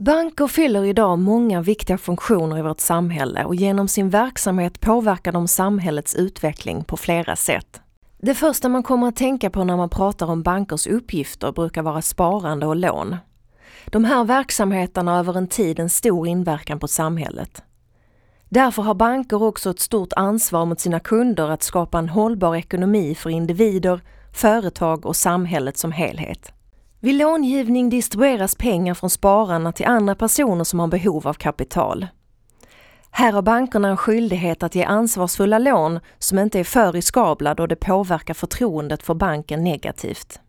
Banker fyller idag många viktiga funktioner i vårt samhälle och genom sin verksamhet påverkar de samhällets utveckling på flera sätt. Det första man kommer att tänka på när man pratar om bankers uppgifter brukar vara sparande och lån. De här verksamheterna har över en tid en stor inverkan på samhället. Därför har banker också ett stort ansvar mot sina kunder att skapa en hållbar ekonomi för individer, företag och samhället som helhet. Vid långivning distribueras pengar från spararna till andra personer som har behov av kapital. Här har bankerna en skyldighet att ge ansvarsfulla lån som inte är för riskabla då det påverkar förtroendet för banken negativt.